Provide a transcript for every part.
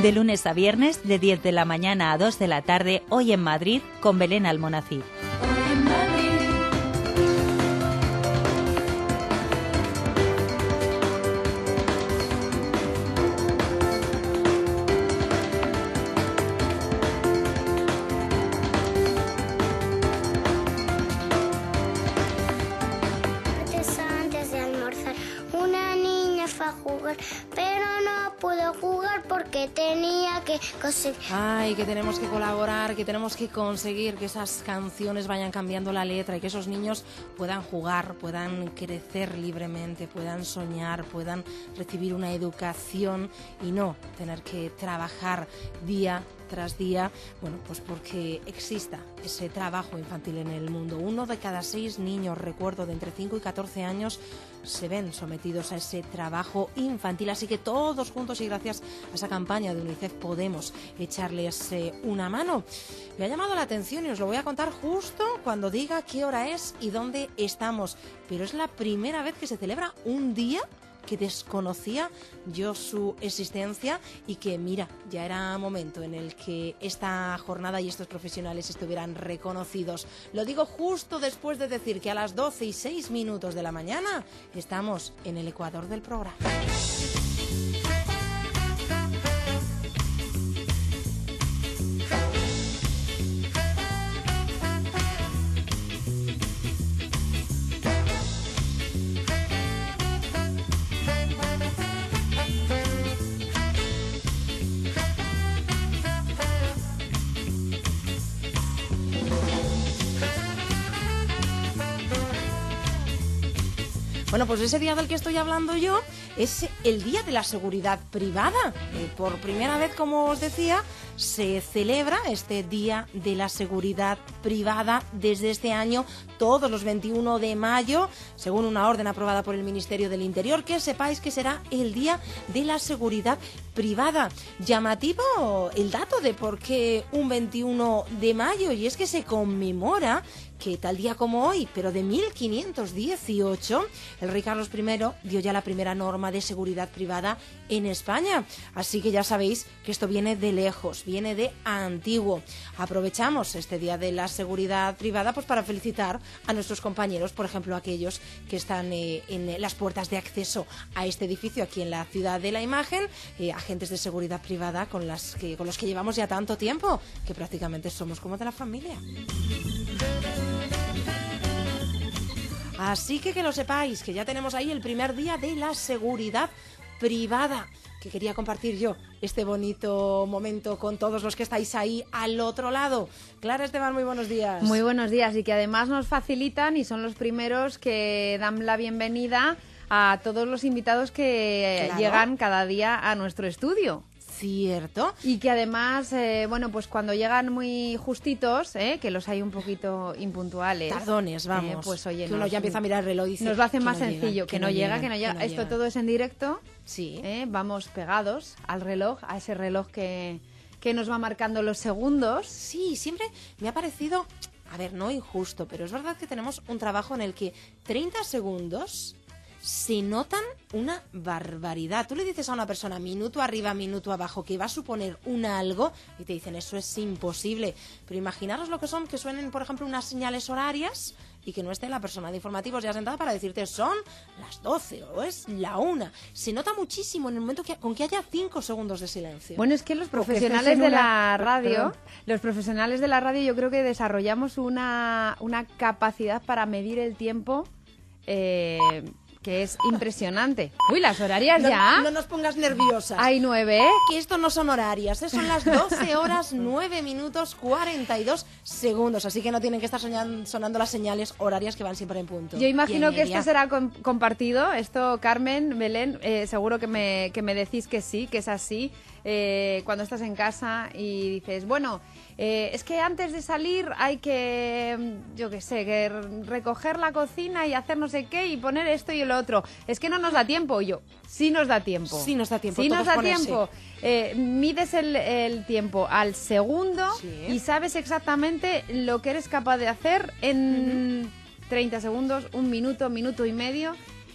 De lunes a viernes, de 10 de la mañana a 2 de la tarde, hoy en Madrid, con Belén Almonacid. Antes de almorzar, una niña fue a jugar, pero no pudo jugar porque tenía que coser. Ay, que tenemos que colaborar, que tenemos que conseguir que esas canciones vayan cambiando la letra y que esos niños puedan jugar, puedan crecer libremente, puedan soñar, puedan recibir una educación y no tener que trabajar día tras día, bueno, pues porque exista ese trabajo infantil en el mundo. 1 de cada 6 niños, recuerdo, de entre 5 y 14 años se ven sometidos a ese trabajo infantil, así que todos juntos y gracias a esa campaña de UNICEF podemos echarles una mano. Me ha llamado la atención y os lo voy a contar justo cuando diga qué hora es y dónde estamos, pero es la primera vez que se celebra un día que desconocía yo su existencia y que, mira, ya era momento en el que esta jornada y estos profesionales estuvieran reconocidos. Lo digo justo después de decir que a las 12:06 de la mañana estamos en el ecuador del programa. Bueno, pues ese día del que estoy hablando yo es el Día de la Seguridad Privada. Por primera vez, como os decía, se celebra este Día de la Seguridad Privada desde este año, todos los 21 de mayo, según una orden aprobada por el Ministerio del Interior, que sepáis que será el Día de la Seguridad Privada. Llamativo el dato de por qué un 21 de mayo, y es que se conmemora que tal día como hoy, pero de 1518, el rey Carlos I dio ya la primera norma de seguridad privada en España. Así que ya sabéis que esto viene de lejos, viene de antiguo. Aprovechamos este Día de la Seguridad Privada pues para felicitar a nuestros compañeros, por ejemplo, aquellos que están en las puertas de acceso a este edificio aquí en la Ciudad de la Imagen, agentes de seguridad privada con los que llevamos ya tanto tiempo, que prácticamente somos como de la familia. Así que lo sepáis, que ya tenemos ahí el primer día de la seguridad privada, que quería compartir yo este bonito momento con todos los que estáis ahí al otro lado. Clara Esteban, muy buenos días. Muy buenos días, y que además nos facilitan y son los primeros que dan la bienvenida a todos los invitados que llegan cada día a nuestro estudio. Cierto. Y que además, bueno, pues cuando llegan muy justitos, que los hay un poquito impuntuales. Tardones, vamos. Pues oye, que uno ya empieza a mirar el reloj y dice, nos lo hace más no sencillo, que no llega. Esto todo es en directo. Sí. Vamos pegados al reloj, a ese reloj que nos va marcando los segundos. Sí, siempre me ha parecido, a ver, no injusto, pero es verdad que tenemos un trabajo en el que 30 segundos se notan una barbaridad. Tú le dices a una persona minuto arriba, minuto abajo, que va a suponer un algo, y te dicen eso es imposible. Pero imaginaros lo que son, que suenen, por ejemplo, unas señales horarias y que no esté la persona de informativos ya sentada para decirte son las 12 o es la 1. Se nota muchísimo en el momento con que haya 5 segundos de silencio. Bueno, es que los profesionales de la radio, yo creo que desarrollamos una capacidad para medir el tiempo que es impresionante. Uy, las horarias ya. No nos pongas nerviosas. Hay 9. Que esto no son horarias, son las 12 horas 9 minutos 42 segundos. Así que no tienen que estar sonando las señales horarias que van siempre en punto. Yo imagino que esto será compartido. Esto, Carmen, Belén, seguro que me decís que sí, que es así. Cuando estás en casa y dices, bueno, es que antes de salir hay que, yo qué sé, que recoger la cocina y hacer no sé qué y poner esto y lo otro. Es que no nos da tiempo. Y yo, sí nos da tiempo. Sí nos da tiempo. Sí nos da tiempo. Mides el tiempo al segundo, sí, y sabes exactamente lo que eres capaz de hacer en 30 segundos, un minuto, minuto y medio.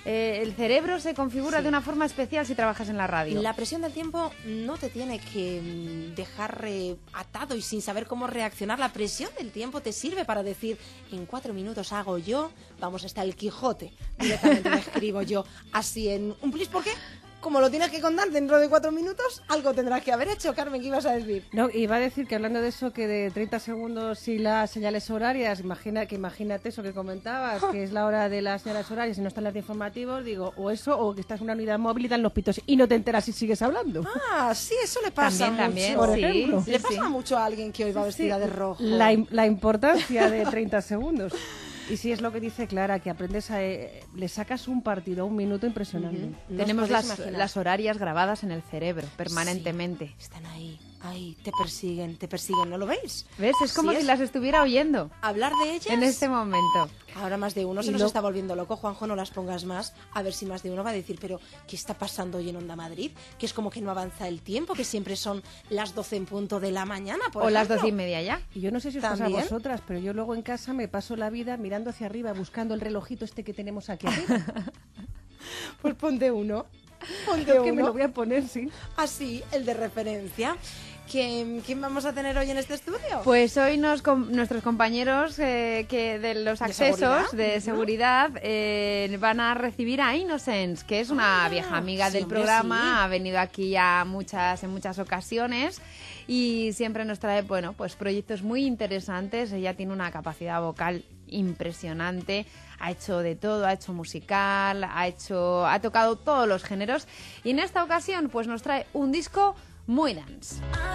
el cerebro se configura de una forma especial si trabajas en la radio. La presión del tiempo no te tiene que dejar atado y sin saber cómo reaccionar. La presión del tiempo te sirve para decir, en 4 minutos hago yo, vamos, hasta el Quijote. Directamente me escribo yo así en un plis. ¿Por qué? Como lo tienes que contar dentro de 4 minutos, algo tendrás que haber hecho. Carmen, ¿qué ibas a decir? No, iba a decir que hablando de eso, que de 30 segundos y las señales horarias, imagínate eso que comentabas, que es la hora de las señales horarias y no están las de informativos, digo, o eso, o que estás en una unidad móvil y dan los pitos y no te enteras si sigues hablando. Ah, sí, eso le pasa También, mucho. por ejemplo. Le pasa mucho a alguien que hoy va vestida de rojo. La importancia de 30 segundos. Y sí, es lo que dice Clara, que aprendes le sacas un partido, un minuto impresionante. Tenemos las horarias grabadas en el cerebro permanentemente. Sí, están ahí, te persiguen, ¿no lo veis? ¿Ves? Es como si las estuviera oyendo. Hablar de ellas en este momento. Ahora más de uno se nos está volviendo loco. Juanjo, no las pongas más. A ver si más de uno va a decir, pero ¿qué está pasando hoy en Onda Madrid? Que es como que no avanza el tiempo, que siempre son las 12 en punto de la mañana, por o ejemplo. las 12:30 ya. Y yo no sé si os pasa a vosotras, pero yo luego en casa me paso la vida mirando hacia arriba, buscando el relojito este que tenemos aquí arriba. Pues ponte uno. Creo que me lo voy a poner, sí. Así, el de referencia. ¿Quién vamos a tener hoy en este estudio? Pues hoy nuestros compañeros que de los accesos de seguridad van a recibir a Innocence, que es una vieja amiga del programa, sí. Ha venido aquí ya en muchas ocasiones y siempre nos trae, bueno, pues proyectos muy interesantes. Ella tiene una capacidad vocal impresionante, ha hecho de todo, ha hecho musical, ha tocado todos los géneros y en esta ocasión pues nos trae un disco muy dance.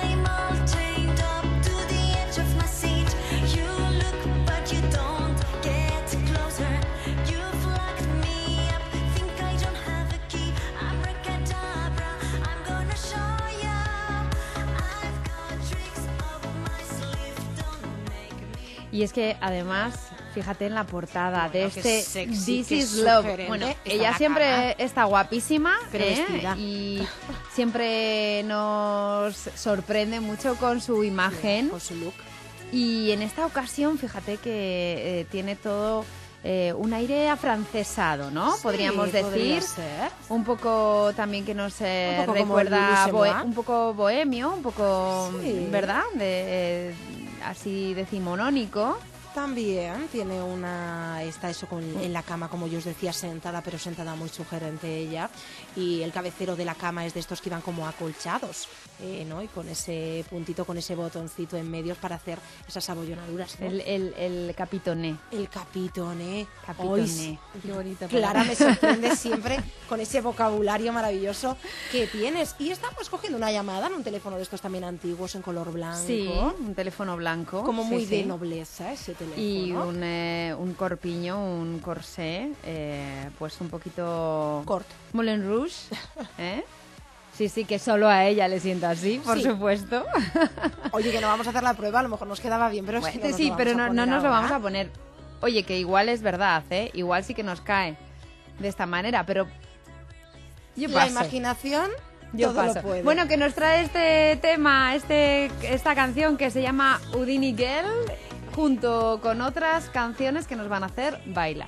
Y es que además, fíjate en la portada de este This Is Love. Bueno, ella siempre está guapísima, y siempre nos sorprende mucho con su imagen, con su look. Y en esta ocasión, fíjate que tiene todo un aire afrancesado, ¿no? Sí, podríamos decir. Un poco también que nos recuerda un poco bohemio, un poco, sí. ¿Verdad? Así decimonónico. También tiene está eso en la cama, como yo os decía, sentada, pero sentada muy sugerente ella. Y el cabecero de la cama es de estos que iban como acolchados, ¿no? Y con ese puntito, con ese botoncito en medio para hacer esas abollonaduras, ¿no? El capitoné. El capitoné. Capitoné. Qué bonita. Clara, me sorprende siempre con ese vocabulario maravilloso que tienes. Y estamos cogiendo una llamada en un teléfono de estos también antiguos en color blanco. Sí, un teléfono blanco. Como muy de nobleza ese teléfono. Y un corpiño, un corsé, pues un poquito... corto. Moulin Rouge, ¿eh? Sí, que solo a ella le sienta así, por supuesto. Oye, que no vamos a hacer la prueba, a lo mejor nos quedaba bien, pero bueno, es que no sí, pero no nos lo vamos a poner. poner. Oye, que igual es verdad, ¿eh? Igual sí que nos cae de esta manera, pero yo paso. La imaginación... Yo todo paso. Lo puede. Bueno, que nos trae este tema, esta canción que se llama Houdini Girl, junto con otras canciones que nos van a hacer bailar.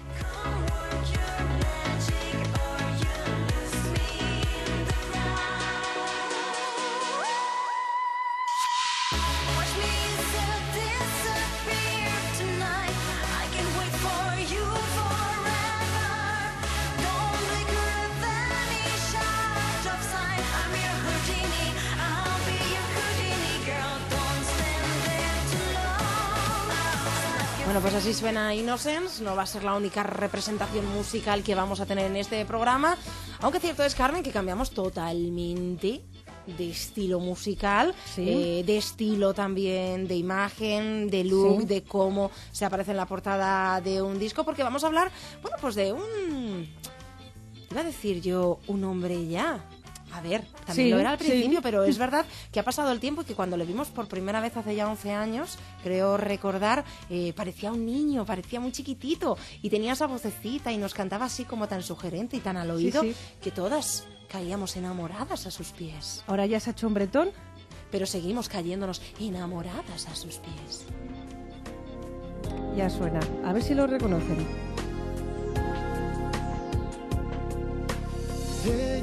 Bueno, pues así suena Innocence, no va a ser la única representación musical que vamos a tener en este programa, aunque cierto es, Carmen, que cambiamos totalmente de estilo musical, ¿sí? De estilo también, de imagen, de look, ¿sí? De cómo se aparece en la portada de un disco, porque vamos a hablar, bueno, pues de iba a decir yo, un hombre ya. A ver, también lo era al principio, pero es verdad que ha pasado el tiempo y que cuando le vimos por primera vez hace ya 11 años, creo recordar, parecía un niño, parecía muy chiquitito y tenía esa vocecita y nos cantaba así como tan sugerente y tan al oído, que todas caíamos enamoradas a sus pies. Ahora ya se ha hecho un bretón, pero seguimos cayéndonos enamoradas a sus pies. Ya suena, a ver si lo reconocen.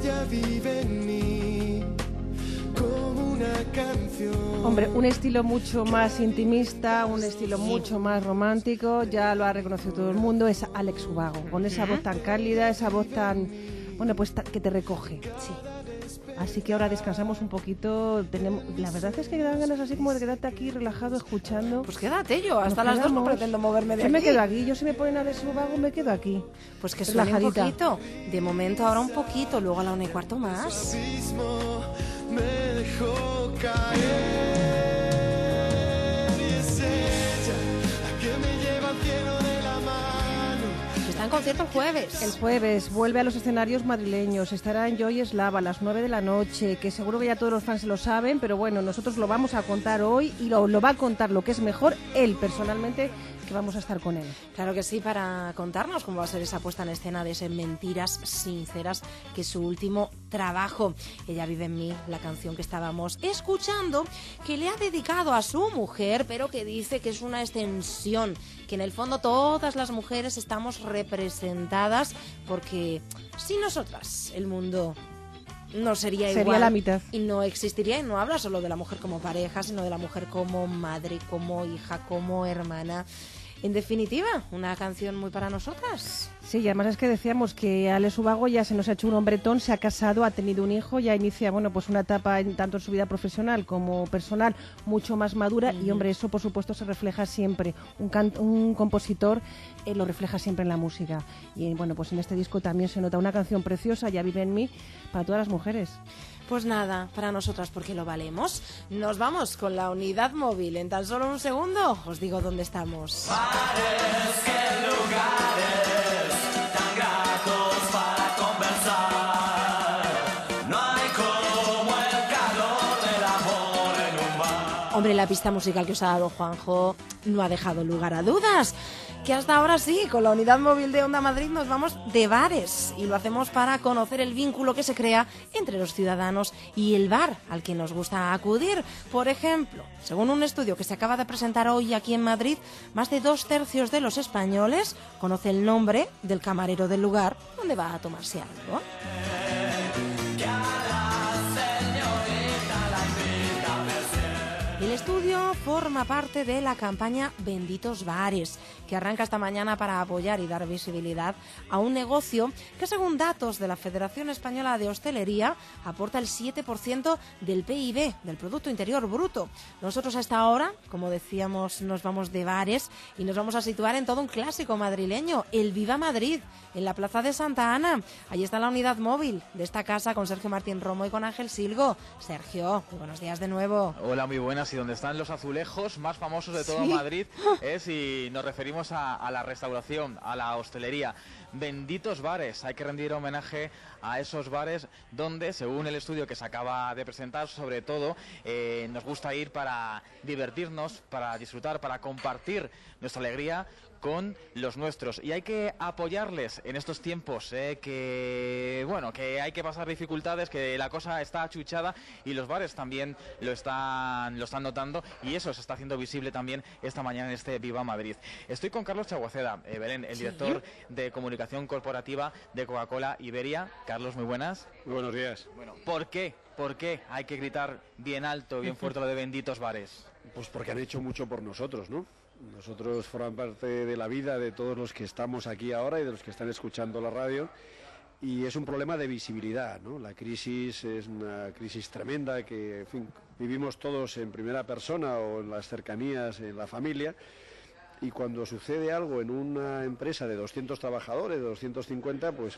ella vive en mí como una canción. Hombre, un estilo mucho más intimista, un estilo mucho más romántico, ya lo ha reconocido todo el mundo, es Alex Ubago, con esa voz tan cálida, esa voz tan, bueno, pues que te recoge. Sí. Así que ahora descansamos un poquito. La verdad es que dan ganas así como de quedarte aquí relajado escuchando. Pues quédate yo, hasta las 2 no pretendo moverme de aquí. aquí. Me quedo aquí, yo si me ponen Alex Ubago me quedo aquí. Pues que suene un poquito, de momento ahora un poquito, luego a la 1:15 más. Me dejó caer y es ella la que me lleva al cielo de la mano. Está en concierto el jueves. El jueves vuelve a los escenarios madrileños, estará en Joy Eslava a las 9 de la noche, que seguro que ya todos los fans se lo saben, pero bueno, nosotros lo vamos a contar hoy y lo va a contar lo que es mejor él personalmente, que vamos a estar con él. Claro que sí, para contarnos cómo va a ser esa puesta en escena de ese Mentiras Sinceras, que es su último trabajo. Ella vive en mí, la canción que estábamos escuchando, que le ha dedicado a su mujer, pero que dice que es una extensión, que en el fondo todas las mujeres estamos representadas, porque sin nosotras el mundo no sería igual. Sería la mitad. Y no existiría, y no habla solo de la mujer como pareja, sino de la mujer como madre, como hija, como hermana. En definitiva, una canción muy para nosotras. Sí, y además es que decíamos que Alex Ubago ya se nos ha hecho un hombretón, se ha casado, ha tenido un hijo, ya inicia, bueno, pues una etapa tanto en su vida profesional como personal mucho más madura y, hombre, eso por supuesto se refleja siempre. Un compositor lo refleja siempre en la música. Y, bueno, pues en este disco también se nota una canción preciosa, Ya vive en mí, para todas las mujeres. Pues nada, para nosotras porque lo valemos. Nos vamos con la unidad móvil. En tan solo un segundo os digo dónde estamos. Bares, qué lugares tan gratos para conversar. No hay como el calor del amor en un bar. Hombre, la pista musical que os ha dado Juanjo no ha dejado lugar a dudas. Que hasta ahora sí, con la unidad móvil de Onda Madrid nos vamos de bares y lo hacemos para conocer el vínculo que se crea entre los ciudadanos y el bar al que nos gusta acudir. Por ejemplo, según un estudio que se acaba de presentar hoy aquí en Madrid, más de 2/3 de los españoles conoce el nombre del camarero del lugar donde va a tomarse algo. El estudio forma parte de la campaña Benditos Bares, que arranca esta mañana para apoyar y dar visibilidad a un negocio que, según datos de la Federación Española de Hostelería, aporta el 7% del PIB, del Producto Interior Bruto. Nosotros a esta hora, como decíamos, nos vamos de bares y nos vamos a situar en todo un clásico madrileño, el Viva Madrid, en la Plaza de Santa Ana. Allí está la unidad móvil de esta casa con Sergio Martín Romo y con Ángel Silgo. Sergio, muy buenos días de nuevo. Hola, muy buenas. Y donde están los azulejos más famosos de todo Madrid es, y nos referimos a la restauración, a la hostelería. Benditos bares, hay que rendir homenaje a esos bares donde, según el estudio que se acaba de presentar, sobre todo nos gusta ir para divertirnos, para disfrutar, para compartir nuestra alegría con los nuestros, y hay que apoyarles en estos tiempos que hay que pasar dificultades, que la cosa está achuchada y los bares también lo están notando, y eso se está haciendo visible también esta mañana en este Viva Madrid. Estoy con Carlos Chaguaceda, Belén, el director de comunicación corporativa de Coca-Cola Iberia. Carlos, muy buenas. Muy buenos días. Bueno, ¿por qué hay que gritar bien alto, bien fuerte lo de benditos bares? Pues porque han hecho mucho por nosotros, ¿no? Nosotros forman parte de la vida de todos los que estamos aquí ahora y de los que están escuchando la radio, y es un problema de visibilidad, ¿no? La crisis es una crisis tremenda que, en fin, vivimos todos en primera persona o en las cercanías, en la familia, y cuando sucede algo en una empresa de 200 trabajadores, de 250, pues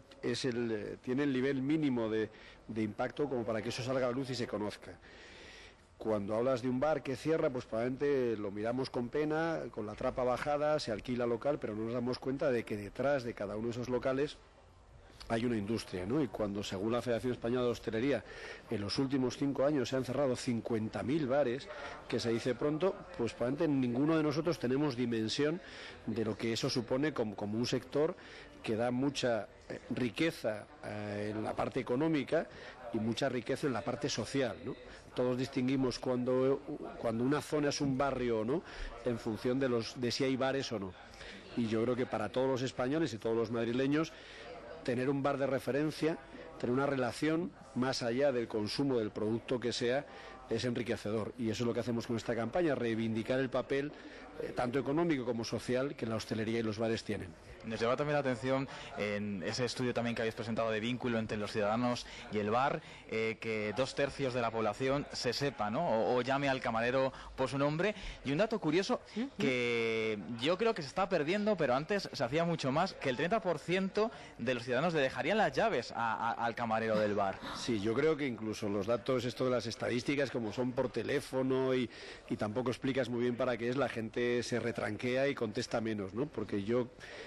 tiene el nivel mínimo de impacto como para que eso salga a la luz y se conozca. Cuando hablas de un bar que cierra, pues probablemente lo miramos con pena, con la trapa bajada, se alquila local, pero no nos damos cuenta de que detrás de cada uno de esos locales hay una industria, ¿no? Y cuando, según la Federación Española de Hostelería, en los últimos 5 años se han cerrado 50.000 bares, que se dice pronto, pues probablemente ninguno de nosotros tenemos dimensión de lo que eso supone como un sector que da mucha riqueza en la parte económica y mucha riqueza en la parte social, ¿no? Todos distinguimos cuando una zona es un barrio o no, en función de si hay bares o no. Y yo creo que para todos los españoles y todos los madrileños, tener un bar de referencia, tener una relación más allá del consumo del producto que sea, es enriquecedor. Y eso es lo que hacemos con esta campaña, reivindicar el papel tanto económico como social que la hostelería y los bares tienen. Nos lleva también la atención en ese estudio también que habéis presentado de vínculo entre los ciudadanos y el bar, que 2/3 de la población se sepa, ¿no? O llame al camarero por su nombre. Y un dato curioso que yo creo que se está perdiendo, pero antes se hacía mucho más, que el 30% de los ciudadanos le dejarían las llaves al camarero del bar. Sí, yo creo que incluso los datos, esto de las estadísticas, como son por teléfono y tampoco explicas muy bien para qué es, la gente se retranquea y contesta menos, ¿no? Porque yo,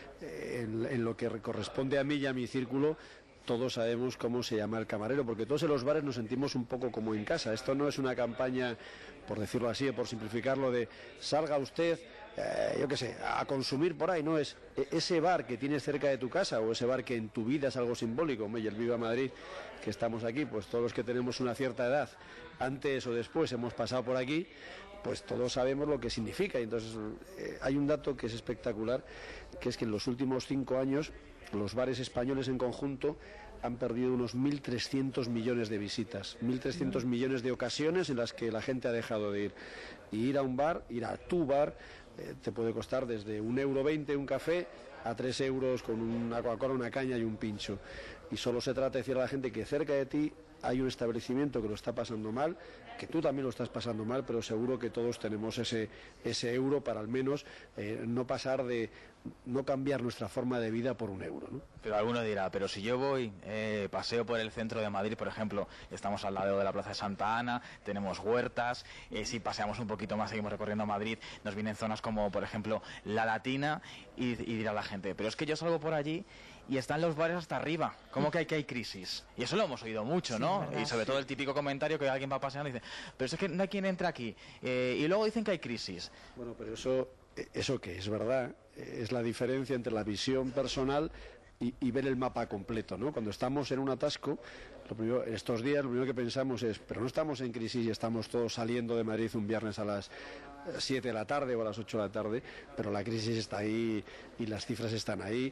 en lo que corresponde a mí y a mi círculo, todos sabemos cómo se llama el camarero, porque todos en los bares nos sentimos un poco como en casa. Esto no es una campaña, por decirlo así, por simplificarlo, de salga usted, yo qué sé, a consumir por ahí. No, es ese bar que tienes cerca de tu casa o ese bar que en tu vida es algo simbólico. Y el Viva Madrid, que estamos aquí, pues todos los que tenemos una cierta edad, antes o después hemos pasado por aquí, pues todos sabemos lo que significa. Y entonces hay un dato que es espectacular, que es que en los últimos 5 años los bares españoles en conjunto han perdido unos 1.300 millones de visitas, 1.300 millones de ocasiones en las que la gente ha dejado de ir. Y ir a un bar, ir a tu bar, te puede costar desde 1,20 € un café a 3 euros con una Coca-Cola, una caña y un pincho. Y solo se trata de decir a la gente que cerca de ti hay un establecimiento que lo está pasando mal, que tú también lo estás pasando mal, pero seguro que todos tenemos ese euro para al menos no pasar de no cambiar nuestra forma de vida por 1 euro, ¿no? Pero alguno dirá, pero si yo voy, paseo por el centro de Madrid, por ejemplo, estamos al lado de la Plaza de Santa Ana, tenemos huertas, si paseamos un poquito más, seguimos recorriendo Madrid, nos vienen zonas como, por ejemplo, La Latina, y dirá la gente, pero es que yo salgo por allí y están los bares hasta arriba, ¿cómo que hay crisis? Y eso lo hemos oído mucho, ¿no? Verdad, y sobre todo el típico comentario que alguien va paseando y dice, pero es que no hay quien entre aquí, y luego dicen que hay crisis. Bueno, pero eso que es verdad, es la diferencia entre la visión personal y ver el mapa completo, ¿no? Cuando estamos en un atasco, en estos días lo primero que pensamos es, pero no estamos en crisis y estamos todos saliendo de Madrid un viernes a las 7 de la tarde o a las 8 de la tarde, pero la crisis está ahí y las cifras están ahí.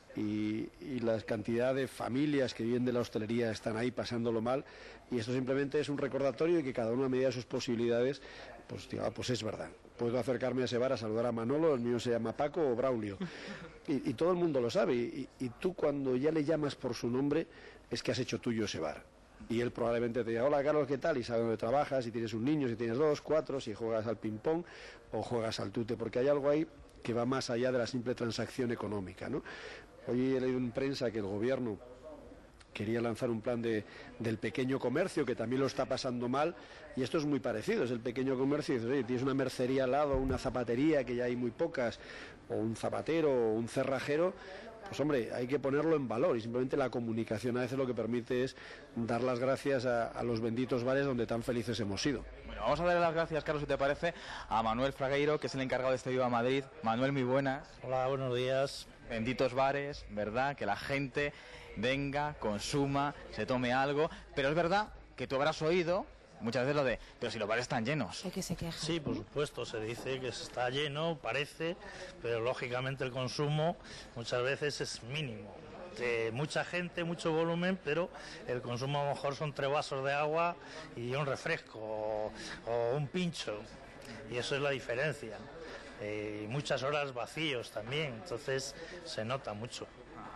Y la cantidad de familias que viven de la hostelería están ahí pasándolo mal, y esto simplemente es un recordatorio de que cada uno a medida de sus posibilidades, pues es verdad. Puedo acercarme a ese bar a saludar a Manolo, el mío se llama Paco o Braulio, y todo el mundo lo sabe, y tú cuando ya le llamas por su nombre es que has hecho tuyo ese bar. Y él probablemente te diga, hola Carlos, ¿qué tal? Y sabe dónde trabajas, si tienes un niño, si tienes 2, 4, si juegas al ping-pong o juegas al tute, porque hay algo ahí que va más allá de la simple transacción económica, ¿no? Hoy he leído en prensa que el gobierno quería lanzar un plan del pequeño comercio, que también lo está pasando mal, y esto es muy parecido, es el pequeño comercio, y dices, oye, tienes una mercería al lado, una zapatería, que ya hay muy pocas, o un zapatero, o un cerrajero, pues hombre, hay que ponerlo en valor, y simplemente la comunicación a veces lo que permite es dar las gracias a los benditos bares donde tan felices hemos sido. Bueno, vamos a darle las gracias, Carlos, si te parece, a Manuel Fragueiro, que es el encargado de este Viva Madrid. Manuel, muy buenas. Hola, buenos días. Benditos bares, ¿verdad? Que la gente venga, consuma, se tome algo, pero es verdad que tú habrás oído muchas veces lo de, pero si los bares están llenos. Hay que se queja. Sí, por supuesto, se dice que está lleno, parece, pero lógicamente el consumo muchas veces es mínimo. De mucha gente, mucho volumen, pero el consumo a lo mejor son 3 vasos de agua y un refresco o un pincho, y eso es la diferencia. Muchas horas vacíos también, entonces se nota mucho.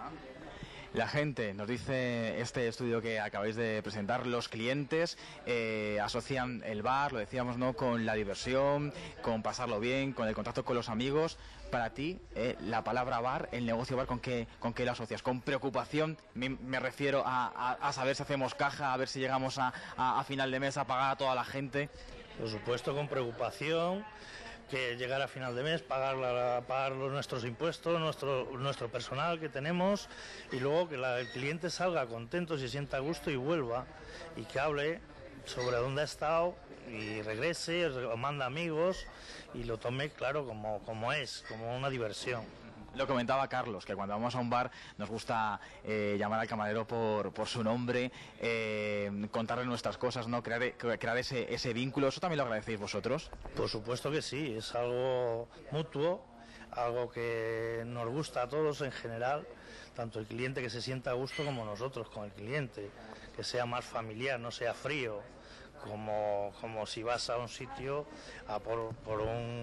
La gente, nos dice este estudio que acabáis de presentar, los clientes asocian el bar, lo decíamos, ¿no?, con la diversión, con pasarlo bien, con el contacto con los amigos. Para ti, la palabra bar, el negocio bar, ¿con qué lo asocias? ¿Con preocupación? Me refiero a saber si hacemos caja, a ver si llegamos a final de mes a pagar a toda la gente. Por supuesto, con preocupación, que llegar a final de mes, pagar nuestros impuestos, nuestro personal que tenemos, y luego que el cliente salga contento, se sienta a gusto y vuelva, y que hable sobre dónde ha estado y regrese, manda amigos y lo tome, claro, como es, como una diversión. Lo comentaba Carlos, que cuando vamos a un bar nos gusta llamar al camarero por su nombre, contarle nuestras cosas, ¿no? Crear ese vínculo. ¿Eso también lo agradecéis vosotros? Por supuesto que sí, es algo mutuo, algo que nos gusta a todos en general, tanto el cliente que se sienta a gusto como nosotros con el cliente, que sea más familiar, no sea frío, como si vas a un sitio a por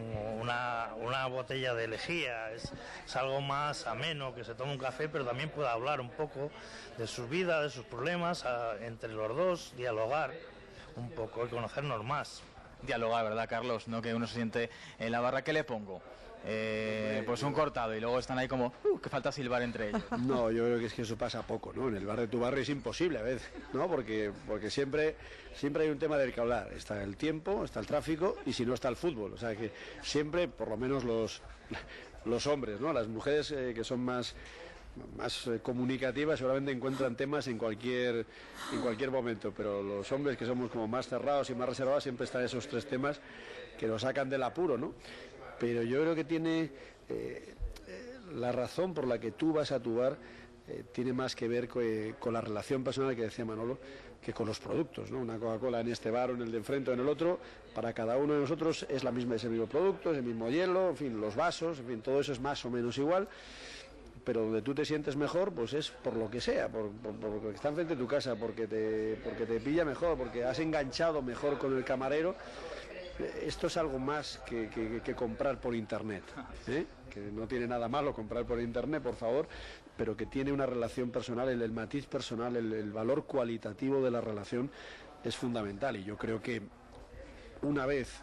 una botella de lejía. Es algo más ameno, que se tome un café, pero también pueda hablar un poco de sus vidas, de sus problemas, entre los dos, dialogar un poco y conocernos más. Dialogar, ¿verdad, Carlos? No que uno se siente en la barra. ¿Qué le pongo? Pues un cortado, y luego están ahí como que falta silbar entre ellos. No, yo creo que es que eso pasa poco, ¿no? En el bar de tu barrio es imposible a veces, ¿no? Porque siempre hay un tema del que hablar. Está el tiempo, está el tráfico, y si no está el fútbol. O sea que siempre, por lo menos los hombres, ¿no? Las mujeres que son más comunicativas seguramente encuentran temas en cualquier momento, pero los hombres que somos como más cerrados y más reservados, siempre están esos tres temas que nos sacan del apuro, ¿no? Pero yo creo que tiene la razón por la que tú vas a tu bar tiene más que ver con la relación personal que decía Manolo, que con los productos, ¿no? Una Coca-Cola en este bar o en el de enfrente o en el otro, para cada uno de nosotros es ese mismo producto, es el mismo hielo, en fin, los vasos, en fin, todo eso es más o menos igual. Pero donde tú te sientes mejor, pues es por lo que sea, por lo que está enfrente de tu casa, porque te pilla mejor, porque has enganchado mejor con el camarero. Esto es algo más que comprar por internet, ¿eh? Que no tiene nada malo comprar por internet, por favor, pero que tiene una relación personal, el matiz personal, el valor cualitativo de la relación es fundamental. Y yo creo que una vez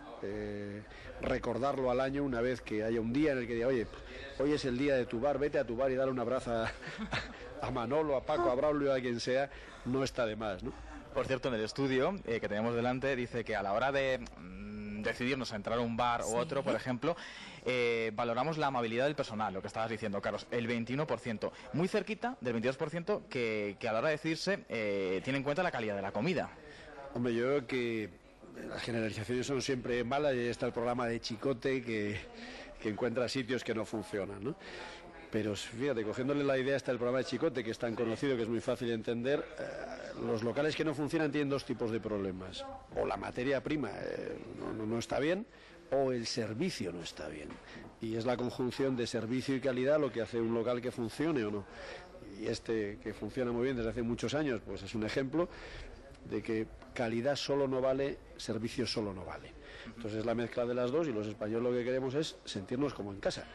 recordarlo al año, una vez que haya un día en el que diga, oye, hoy es el día de tu bar, vete a tu bar y dale un abrazo a Manolo, a Paco, a Braulio, a quien sea, no está de más, ¿no? Por cierto, en el estudio que tenemos delante dice que a la hora de decidirnos a entrar a un bar u otro, por ejemplo, valoramos la amabilidad del personal, lo que estabas diciendo, Carlos, el 21%, muy cerquita del 22% que a la hora de decidirse tiene en cuenta la calidad de la comida. Hombre, yo creo que las generalizaciones son siempre malas, y ahí está el programa de Chicote que encuentra sitios que no funcionan, ¿no? Pero fíjate, cogiéndole la idea está el programa de Chicote, que es tan conocido que es muy fácil de entender. Los locales que no funcionan tienen dos tipos de problemas: o la materia prima no está bien, o el servicio no está bien. Y es la conjunción de servicio y calidad lo que hace un local que funcione o no. Y este, que funciona muy bien desde hace muchos años, pues es un ejemplo de que calidad solo no vale, servicio solo no vale. Entonces es la mezcla de las dos, y los españoles lo que queremos es sentirnos como en casa.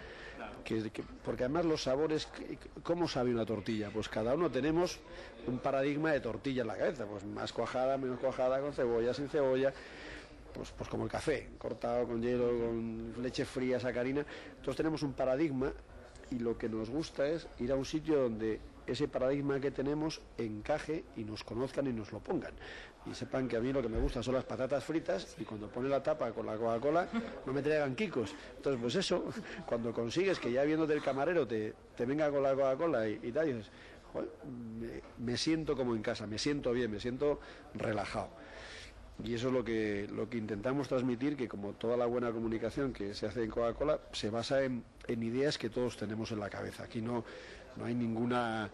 Porque además los sabores, ¿cómo sabe una tortilla? Pues cada uno tenemos un paradigma de tortilla en la cabeza, pues más cuajada, menos cuajada, con cebolla, sin cebolla, pues como el café, cortado con hielo, con leche fría, sacarina. Entonces tenemos un paradigma, y lo que nos gusta es ir a un sitio donde ese paradigma que tenemos encaje y nos conozcan y nos lo pongan. Y sepan que a mí lo que me gusta son las patatas fritas, y cuando pone la tapa con la Coca-Cola no me traigan quicos. Entonces, pues eso, cuando consigues que ya viéndote el camarero te venga con la Coca-Cola y tal, y dices, joder, me siento como en casa, me siento bien, me siento relajado. Y eso es lo que intentamos transmitir, que como toda la buena comunicación que se hace en Coca-Cola, se basa en ideas que todos tenemos en la cabeza. Aquí no hay ningún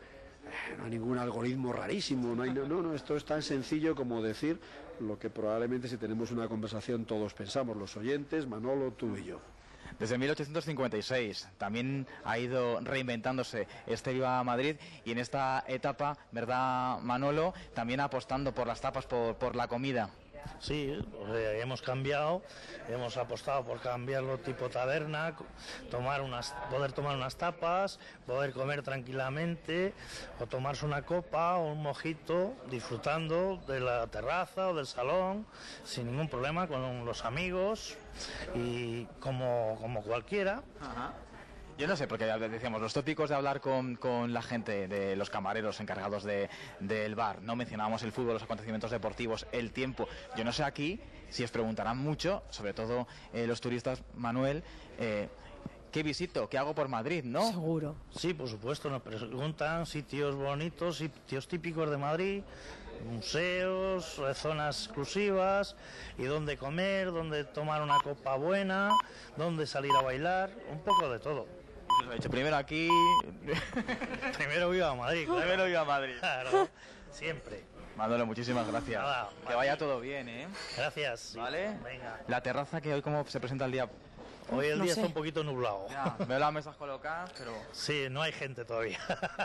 algoritmo rarísimo, no, esto es tan sencillo como decir lo que probablemente, si tenemos una conversación, todos pensamos, los oyentes, Manolo, tú y yo. Desde 1856 también ha ido reinventándose este Viva Madrid, y en esta etapa, ¿verdad, Manolo? También apostando por las tapas, por la comida. Sí, hemos cambiado, hemos apostado por cambiarlo tipo taberna, poder tomar unas tapas, poder comer tranquilamente, o tomarse una copa o un mojito, disfrutando de la terraza o del salón, sin ningún problema, con los amigos, y como cualquiera. Ajá. Yo no sé, porque decíamos, los tópicos de hablar con la gente, de los camareros encargados del bar, no mencionábamos el fútbol, los acontecimientos deportivos, el tiempo. Yo no sé aquí si os preguntarán mucho, sobre todo los turistas, Manuel, ¿qué visito? ¿Qué hago por Madrid? ¿No? Seguro. Sí, por supuesto, nos preguntan sitios bonitos, sitios típicos de Madrid, museos, zonas exclusivas, y dónde comer, dónde tomar una copa buena, dónde salir a bailar, un poco de todo. Os he dicho, primero aquí... Primero Viva Madrid. Claro. Primero Viva Madrid. Claro, siempre. Manolo, muchísimas gracias. Nada, que vaya todo bien, ¿eh? Gracias. ¿Vale? Venga. La terraza, que hoy, ¿cómo se presenta el día? Hoy el No día sé. está un poquito nublado. Ya, veo las mesas colocadas, pero Sí, no hay gente todavía.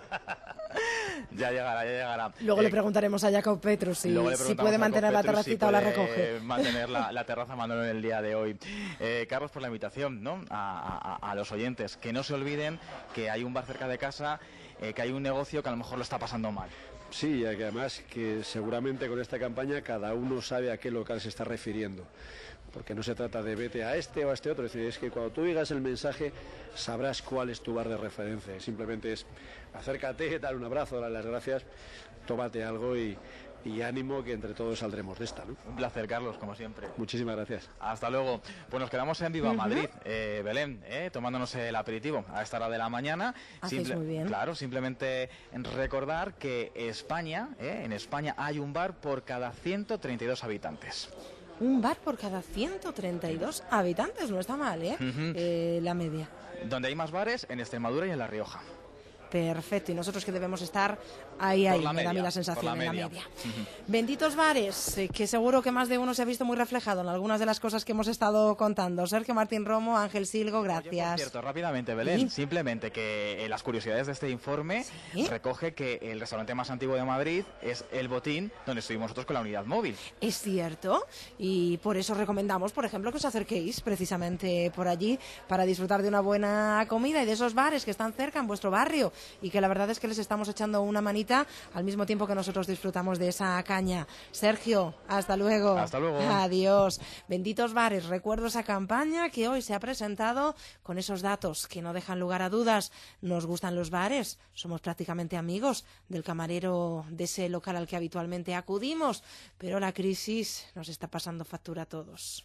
ya llegará, ya llegará. Luego le preguntaremos a Jacob Petru Luego le si preguntamos puede a mantener la Petru terracita si o la puede recoge. mantener la terraza Manolo en el día de hoy. Carlos, por la invitación, ¿no? A los oyentes, que no se olviden que hay un bar cerca de casa, que hay un negocio que a lo mejor lo está pasando mal. Sí, y que además que seguramente con esta campaña cada uno sabe a qué local se está refiriendo. Porque no se trata de vete a este o a este otro, es decir, es que cuando tú digas el mensaje sabrás cuál es tu bar de referencia. Simplemente es acércate, dale un abrazo, dale las gracias, tómate algo y ánimo, que entre todos saldremos de esta, ¿no? Un placer, Carlos, como siempre. Muchísimas gracias. Hasta luego. Pues nos quedamos en Viva Madrid, Belén, tomándonos el aperitivo a esta hora de la mañana. Hacéis muy bien. Claro, simplemente recordar que España, en España hay un bar por cada 132 habitantes. Un bar por cada 132 habitantes, no está mal, la media. Donde hay más bares, en Extremadura y en La Rioja. Perfecto, y nosotros que debemos estar ahí, Por la me da a mí media, la sensación, por la en la media. media. Benditos bares, que seguro que más de uno se ha visto muy reflejado en algunas de las cosas que hemos estado contando. Sergio Martín Romo, Ángel Silgo, Oye, por gracias. cierto, rápidamente, Belén, Sí. simplemente que las curiosidades de este informe recoge que el restaurante más antiguo de Madrid es El Botín, donde estuvimos nosotros con la unidad móvil. Es cierto, y por eso recomendamos, por ejemplo, que os acerquéis precisamente por allí para disfrutar de una buena comida y de esos bares que están cerca en vuestro barrio, y que la verdad es que les estamos echando una manita al mismo tiempo que nosotros disfrutamos de esa caña. Sergio, hasta luego. Hasta luego. Adiós. Benditos bares, recuerdo esa campaña que hoy se ha presentado con esos datos que no dejan lugar a dudas. Nos gustan los bares, somos prácticamente amigos del camarero de ese local al que habitualmente acudimos, pero la crisis nos está pasando factura a todos.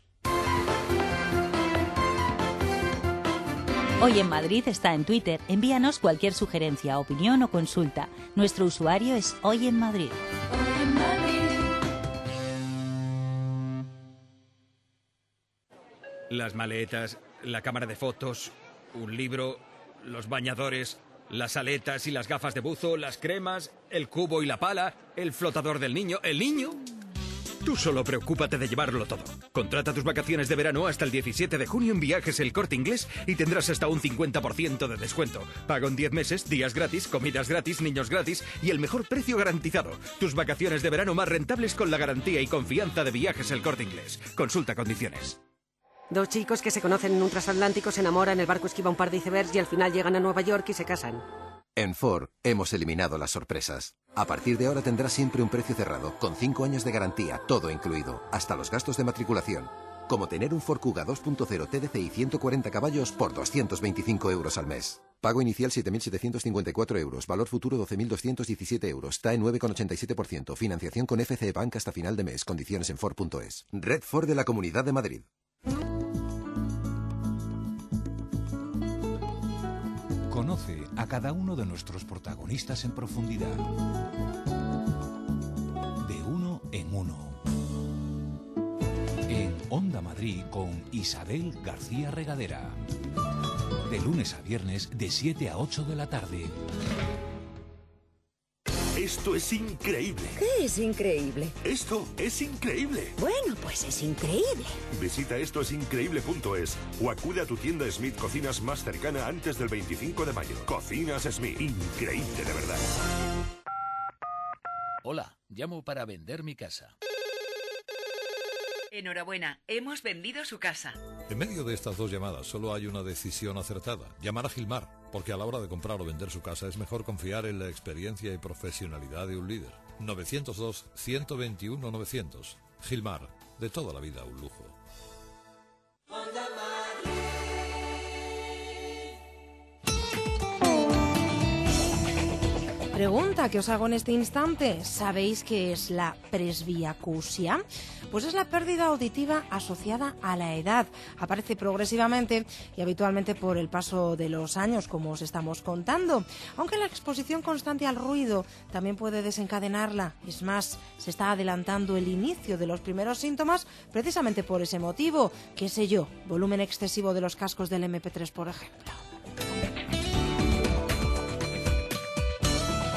Hoy en Madrid está en Twitter. Envíanos cualquier sugerencia, opinión o consulta. Nuestro usuario es Hoy en Madrid. Las maletas, la cámara de fotos, un libro, los bañadores, las aletas y las gafas de buzo, las cremas, el cubo y la pala, el flotador del niño. ¿El niño? Tú solo preocúpate de llevarlo todo. Contrata tus vacaciones de verano hasta el 17 de junio en Viajes El Corte Inglés y tendrás hasta un 50% de descuento. Paga en 10 meses, días gratis, comidas gratis, niños gratis y el mejor precio garantizado. Tus vacaciones de verano más rentables con la garantía y confianza de Viajes El Corte Inglés. Consulta condiciones. Dos chicos que se conocen en un transatlántico se enamoran, el barco esquiva un par de icebergs y al final llegan a Nueva York y se casan. En Ford hemos eliminado las sorpresas. A partir de ahora tendrás siempre un precio cerrado, con 5 años de garantía, todo incluido, hasta los gastos de matriculación. Como tener un Ford Kuga 2.0 TDC y 140 caballos por 225 euros al mes. Pago inicial 7.754 euros, valor futuro 12.217 euros, TAE 9,87%, financiación con FCE Bank hasta final de mes, condiciones en Ford.es. Red Ford de la Comunidad de Madrid. Conoce a cada uno de nuestros protagonistas en profundidad. De uno en uno. En Onda Madrid con Isabel García Regadera. De lunes a viernes de 7 a 8 de la tarde. Esto es increíble. ¿Qué es increíble? Esto es increíble. Bueno, pues es increíble. Visita estoesincreíble.es o acude a tu tienda Smith Cocinas más cercana antes del 25 de mayo. Cocinas Smith. Increíble de verdad. Hola, llamo para vender mi casa. Enhorabuena, hemos vendido su casa. En medio de estas dos llamadas solo hay una decisión acertada. Llamar a Gilmar, porque a la hora de comprar o vender su casa es mejor confiar en la experiencia y profesionalidad de un líder. 902-121-900. Gilmar, de toda la vida un lujo. Pregunta que os hago en este instante. ¿Sabéis qué es la presbiacusia? Pues es la pérdida auditiva asociada a la edad. Aparece progresivamente y habitualmente por el paso de los años, como os estamos contando. Aunque la exposición constante al ruido también puede desencadenarla. Es más, se está adelantando el inicio de los primeros síntomas precisamente por ese motivo. ¿Qué sé yo? Volumen excesivo de los cascos del MP3, por ejemplo.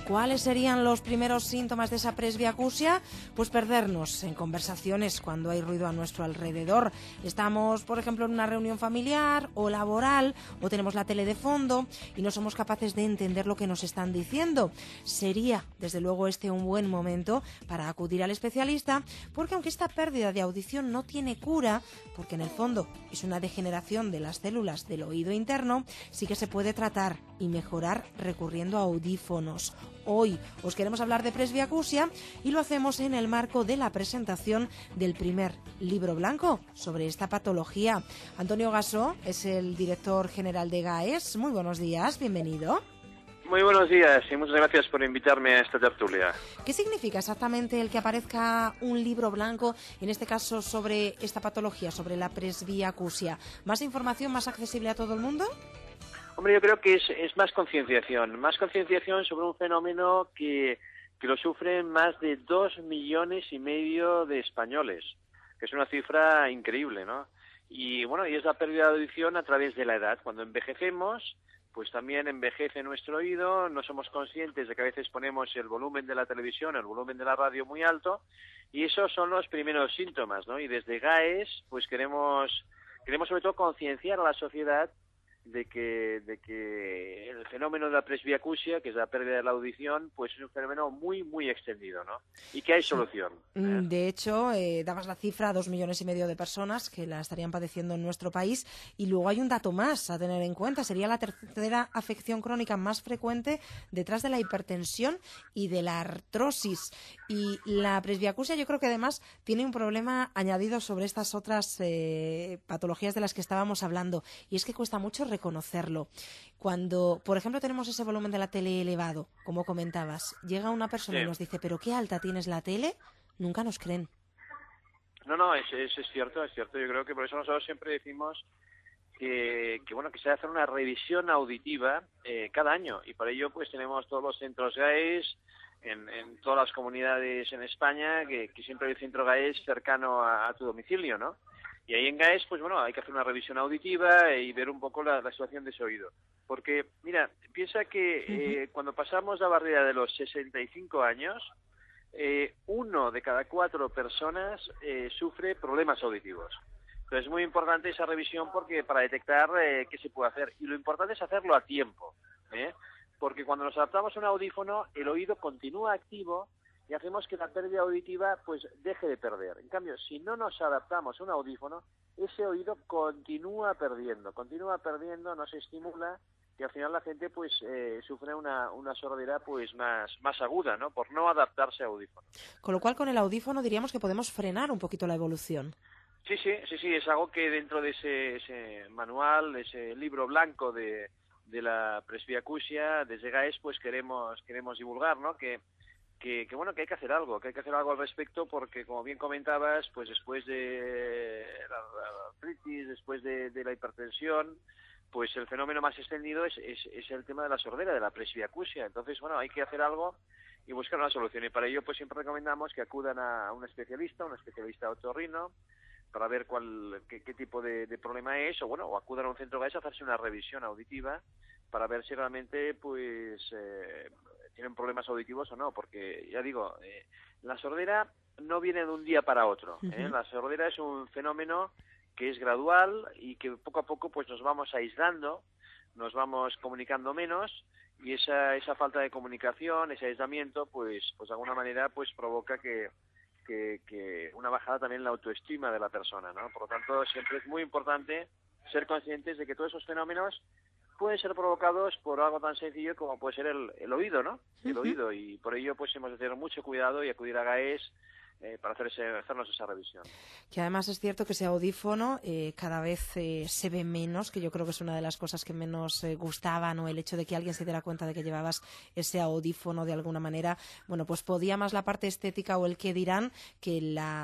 ¿Cuáles serían los primeros síntomas de esa presbiacusia? Pues perdernos en conversaciones cuando hay ruido a nuestro alrededor. Estamos, por ejemplo, en una reunión familiar o laboral, o tenemos la tele de fondo y no somos capaces de entender lo que nos están diciendo. Sería, desde luego, este un buen momento para acudir al especialista, porque aunque esta pérdida de audición no tiene cura, porque en el fondo es una degeneración de las células del oído interno, sí que se puede tratar y mejorar recurriendo a audífonos. Hoy os queremos hablar de presbiacusia y lo hacemos en el marco de la presentación del primer libro blanco sobre esta patología. Antonio Gasó es el director general de GAES. Muy buenos días, bienvenido. Muy buenos días y muchas gracias por invitarme a esta tertulia. ¿Qué significa exactamente el que aparezca un libro blanco, en este caso sobre esta patología, sobre la presbiacusia? ¿Más información, más accesible a todo el mundo? Hombre, yo creo que es más concienciación sobre un fenómeno que lo sufren más de 2,5 millones de españoles, que es una cifra increíble, ¿no? Y bueno, y es la pérdida de audición a través de la edad. Cuando envejecemos, pues también envejece nuestro oído, no somos conscientes de que a veces ponemos el volumen de la televisión, el volumen de la radio muy alto, y esos son los primeros síntomas, ¿no? Y desde GAES, pues queremos sobre todo concienciar a la sociedad de que el fenómeno de la presbiacusia, que es la pérdida de la audición, pues es un fenómeno muy, muy extendido, ¿no? Y que hay solución. De hecho, dabas la cifra, 2,5 millones de personas que la estarían padeciendo en nuestro país, y luego hay un dato más a tener en cuenta, sería la tercera afección crónica más frecuente detrás de la hipertensión y de la artrosis. Y la presbiacusia yo creo que además tiene un problema añadido sobre estas otras patologías de las que estábamos hablando, y es que cuesta mucho reconocerlo. Cuando, por ejemplo, tenemos ese volumen de la tele elevado, como comentabas, llega una persona y nos dice, ¿pero qué alta tienes la tele? Nunca nos creen. No, es cierto, es cierto. Yo creo que por eso nosotros siempre decimos que se debe hacer una revisión auditiva cada año, y para ello pues tenemos todos los centros GAES en todas las comunidades en España, que siempre hay un centro GAES cercano a tu domicilio, ¿no? Y ahí en GAES, pues bueno, hay que hacer una revisión auditiva y ver un poco la situación de ese oído. Porque, mira, piensa que cuando pasamos la barrera de los 65 años, 1 de cada 4 personas sufre problemas auditivos. Entonces es muy importante esa revisión porque para detectar qué se puede hacer. Y lo importante es hacerlo a tiempo, porque cuando nos adaptamos a un audífono, el oído continúa activo y hacemos que la pérdida auditiva pues deje de perder. En cambio, si no nos adaptamos a un audífono, ese oído continúa perdiendo, no se estimula, y al final la gente pues sufre una sordera pues más aguda, ¿no? Por no adaptarse a audífono. Con lo cual, con el audífono diríamos que podemos frenar un poquito la evolución. Sí, es algo que dentro de ese manual, de ese libro blanco de la presbiacusia, desde GAES, pues queremos divulgar, ¿no? Que hay que hacer algo, al respecto, porque como bien comentabas, pues después de la artritis, después de la hipertensión, pues el fenómeno más extendido es el tema de la sordera, de la presbiacusia. Entonces, bueno, hay que hacer algo y buscar una solución, y para ello pues siempre recomendamos que acudan a un especialista otorrino, para ver qué tipo de problema es, o acudan a un centro GAES a hacerse una revisión auditiva para ver si realmente pues tienen problemas auditivos o no, porque ya digo, la sordera no viene de un día para otro. La sordera es un fenómeno que es gradual y que poco a poco pues nos vamos aislando, nos vamos comunicando menos, y esa falta de comunicación, ese aislamiento, pues de alguna manera pues provoca que una bajada también en la autoestima de la persona, ¿no? Por lo tanto, siempre es muy importante ser conscientes de que todos esos fenómenos pueden ser provocados por algo tan sencillo como puede ser el oído, ¿no? El oído, y por ello pues hemos de tener mucho cuidado y acudir a GAES para hacernos esa revisión. Que además es cierto que ese audífono cada vez se ve menos, que yo creo que es una de las cosas que menos gustaban, o el hecho de que alguien se diera cuenta de que llevabas ese audífono de alguna manera, pues podía más la parte estética o el qué dirán que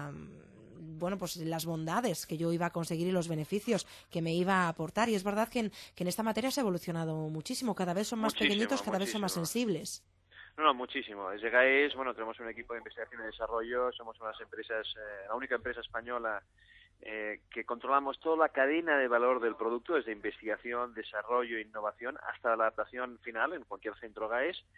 pues las bondades que yo iba a conseguir y los beneficios que me iba a aportar. Y es verdad que en esta materia se ha evolucionado muchísimo, cada vez son más pequeñitos, cada vez son más sensibles. No, muchísimo. Desde GAES, tenemos un equipo de investigación y desarrollo, somos unas empresas, la única empresa española que controlamos toda la cadena de valor del producto, desde investigación, desarrollo e innovación hasta la adaptación final en cualquier centro GAES.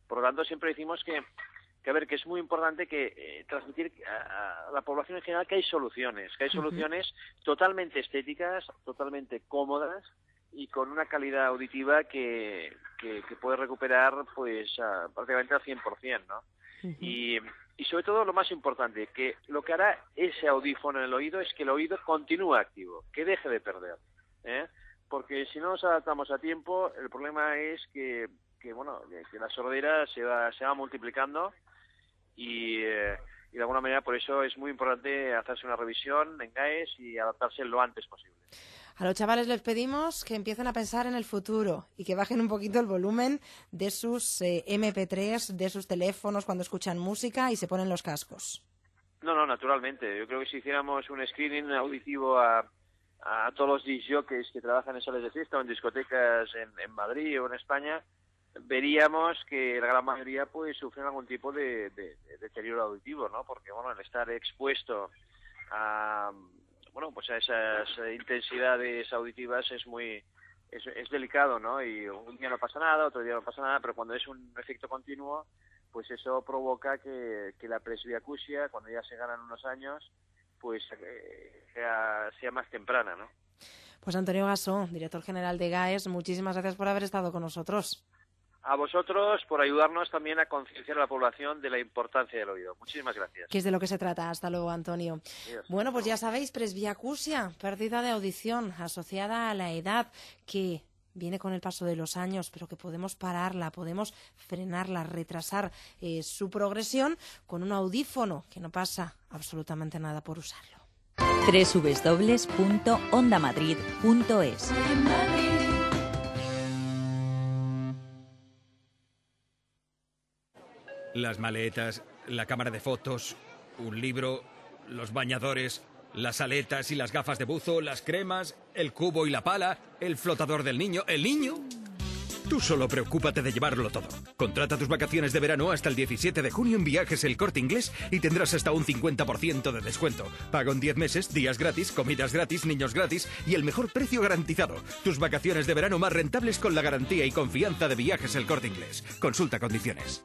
Por lo tanto, siempre decimos que es muy importante que transmitir a la población en general que hay soluciones totalmente estéticas, totalmente cómodas y con una calidad auditiva que puede recuperar pues prácticamente al 100%, ¿no? Y sobre todo lo más importante, que lo que hará ese audífono en el oído es que el oído continúe activo, que deje de perder, porque si no nos adaptamos a tiempo, el problema es que la sordera se va multiplicando y de alguna manera por eso es muy importante hacerse una revisión en GAES y adaptarse lo antes posible. A los chavales les pedimos que empiecen a pensar en el futuro y que bajen un poquito el volumen de sus MP3, de sus teléfonos cuando escuchan música y se ponen los cascos. No, naturalmente. Yo creo que si hiciéramos un screening auditivo a todos los discjockeys que trabajan en salas de fiesta o en discotecas en Madrid o en España, veríamos que la gran mayoría pues sufren algún tipo de deterioro auditivo, ¿no? Porque el estar expuesto a esas intensidades auditivas es delicado, ¿no? Y un día no pasa nada, otro día no pasa nada, pero cuando es un efecto continuo, pues eso provoca que la presbiacusia, cuando ya se ganan unos años, pues sea más temprana, ¿no? Pues Antonio Gasó, director general de GAES, muchísimas gracias por haber estado con nosotros. A vosotros por ayudarnos también a concienciar a la población de la importancia del oído. Muchísimas gracias. Que es de lo que se trata. Hasta luego, Antonio. Adiós. Bueno, pues ya sabéis, presbiacusia, pérdida de audición asociada a la edad, que viene con el paso de los años, pero que podemos pararla, podemos frenarla, retrasar su progresión con un audífono, que no pasa absolutamente nada por usarlo. www.ondamadrid.es. Las maletas, la cámara de fotos, un libro, los bañadores, las aletas y las gafas de buzo, las cremas, el cubo y la pala, el flotador del niño. ¿El niño? Tú solo preocúpate de llevarlo todo. Contrata tus vacaciones de verano hasta el 17 de junio en Viajes El Corte Inglés y tendrás hasta un 50% de descuento. Paga en 10 meses, días gratis, comidas gratis, niños gratis y el mejor precio garantizado. Tus vacaciones de verano más rentables con la garantía y confianza de Viajes El Corte Inglés. Consulta condiciones.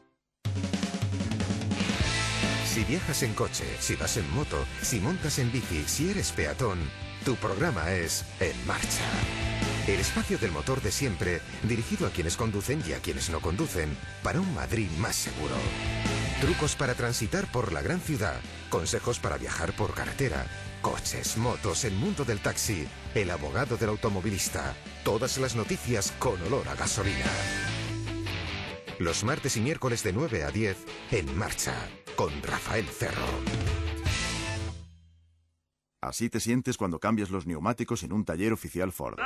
Si viajas en coche, si vas en moto, si montas en bici, si eres peatón, tu programa es En Marcha. El espacio del motor de siempre, dirigido a quienes conducen y a quienes no conducen, para un Madrid más seguro. Trucos para transitar por la gran ciudad, consejos para viajar por carretera, coches, motos, el mundo del taxi, el abogado del automovilista, todas las noticias con olor a gasolina. Los martes y miércoles de 9 a 10, En Marcha, con Rafael Cerro. Así te sientes cuando cambias los neumáticos en un taller oficial Ford.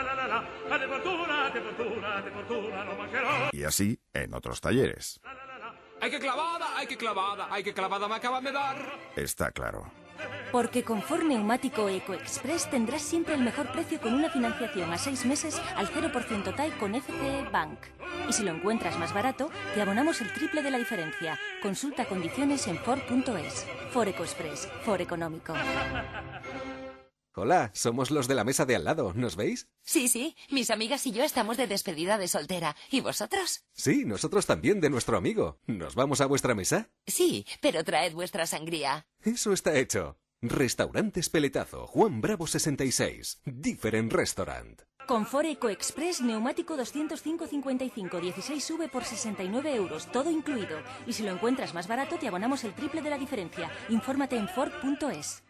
Y así en otros talleres. ¡Ay, qué clavada! ¡Ay, qué clavada! ¡Ay, qué clavada me acaban de dar! Está claro. Porque con Ford Neumático EcoExpress tendrás siempre el mejor precio con una financiación a 6 meses al 0% TAE con FCE Bank. Y si lo encuentras más barato, te abonamos el triple de la diferencia. Consulta condiciones en Ford.es. Ford EcoExpress. Ford económico. Hola, somos los de la mesa de al lado, ¿nos veis? Sí, mis amigas y yo estamos de despedida de soltera. ¿Y vosotros? Sí, nosotros también, de nuestro amigo. ¿Nos vamos a vuestra mesa? Sí, pero traed vuestra sangría. Eso está hecho. Restaurantes Peletazo, Juan Bravo 66. Different Restaurant. Con Ford EcoExpress, neumático 205-55, 16V por 69 euros, todo incluido. Y si lo encuentras más barato, te abonamos el triple de la diferencia. Infórmate en Ford.es.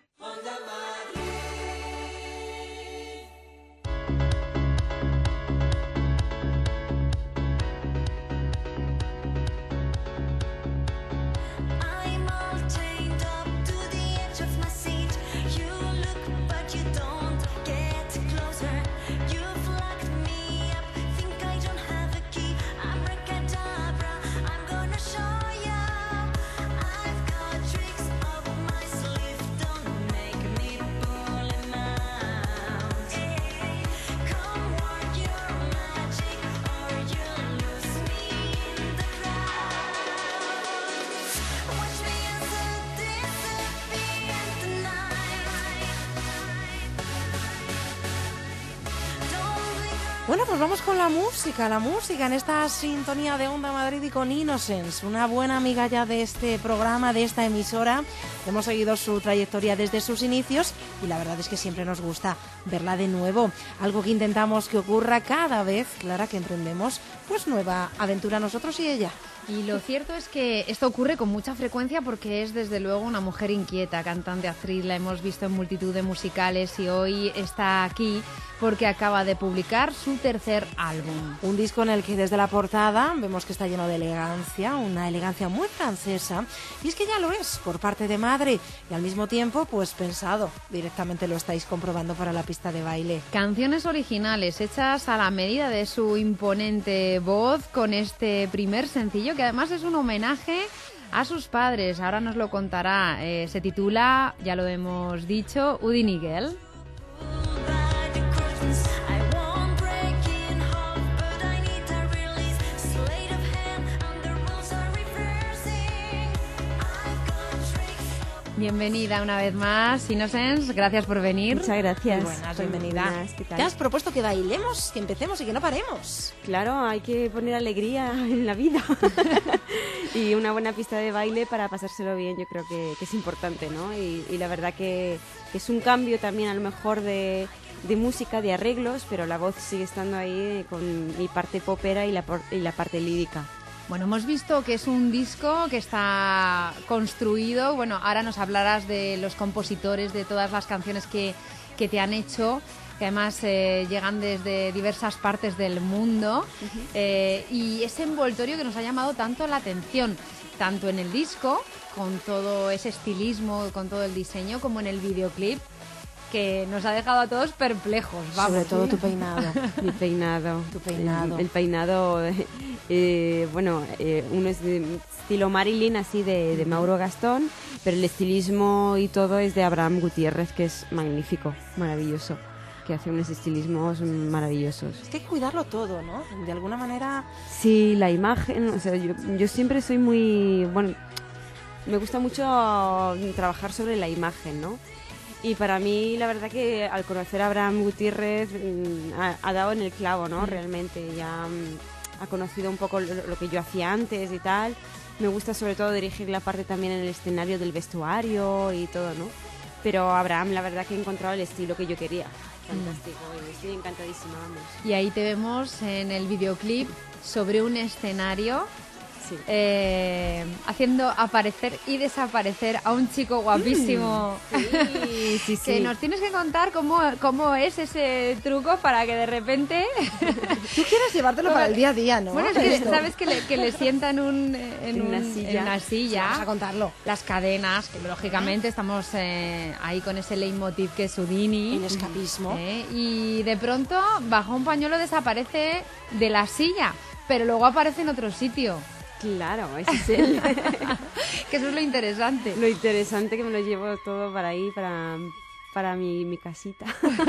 Bueno, pues vamos con la música en esta sintonía de Onda Madrid y con Innocence, una buena amiga ya de este programa, de esta emisora. Hemos seguido su trayectoria desde sus inicios y la verdad es que siempre nos gusta verla de nuevo. Algo que intentamos que ocurra cada vez, Clara, que emprendemos pues nueva aventura nosotros y ella. Y lo cierto es que esto ocurre con mucha frecuencia porque es desde luego una mujer inquieta, cantante, actriz, la hemos visto en multitud de musicales y hoy está aquí porque acaba de publicar su tercer álbum. Un disco en el que desde la portada vemos que está lleno de elegancia, una elegancia muy francesa, y es que ya lo es por parte de madre y al mismo tiempo pues pensado, directamente lo estáis comprobando para la pista de baile. Canciones originales hechas a la medida de su imponente voz con este primer sencillo que además es un homenaje a sus padres. Ahora nos lo contará. Se titula, ya lo hemos dicho, Houdini Girl. Bienvenida una vez más, Innocence, gracias por venir. Muchas gracias. Muy buenas, bienvenida. Buenas, ¿qué tal? Te has propuesto que bailemos, que empecemos y que no paremos. Claro, hay que poner alegría en la vida. Y una buena pista de baile para pasárselo bien, yo creo que es importante, ¿no? Y la verdad que es un cambio también a lo mejor de música, de arreglos, pero la voz sigue estando ahí con mi parte popera y la parte lírica. Bueno, hemos visto que es un disco que está construido. Bueno, ahora nos hablarás de los compositores, de todas las canciones que te han hecho, que además llegan desde diversas partes del mundo. Y ese envoltorio que nos ha llamado tanto la atención, tanto en el disco, con todo ese estilismo, con todo el diseño, como en el videoclip, que nos ha dejado a todos perplejos. Vamos. Sobre todo tu peinado. Mi peinado. Tu peinado. El peinado, uno es de estilo Marilyn, así de Mauro Gastón, pero el estilismo y todo es de Abraham Gutiérrez, que es magnífico, maravilloso, que hace unos estilismos maravillosos. Es que hay que cuidarlo todo, ¿no? De alguna manera... Sí, la imagen, o sea, yo siempre soy muy... Bueno, me gusta mucho trabajar sobre la imagen, ¿no? Y para mí, la verdad que al conocer a Abraham Gutiérrez ha dado en el clavo, ¿no? Realmente, ya ha conocido un poco lo que yo hacía antes y tal. Me gusta sobre todo dirigir la parte también en el escenario del vestuario y todo, ¿no? Pero Abraham, la verdad que ha encontrado el estilo que yo quería. Fantástico, y estoy encantadísima, vamos. Y ahí te vemos en el videoclip sobre un escenario... Sí. Haciendo aparecer y desaparecer a un chico guapísimo. Sí. Que nos tienes que contar cómo es ese truco para que de repente... Tú quieres llevártelo para el día a día, ¿no? Bueno, es que sabes que le sientan en una silla. Sí, vamos a contarlo. Las cadenas, que lógicamente estamos ahí con ese leitmotiv que es Houdini. El escapismo. Y de pronto, bajo un pañuelo desaparece de la silla, pero luego aparece en otro sitio. Claro, ese es él. Que eso es lo interesante. Lo interesante que me lo llevo todo para ahí, para mi casita.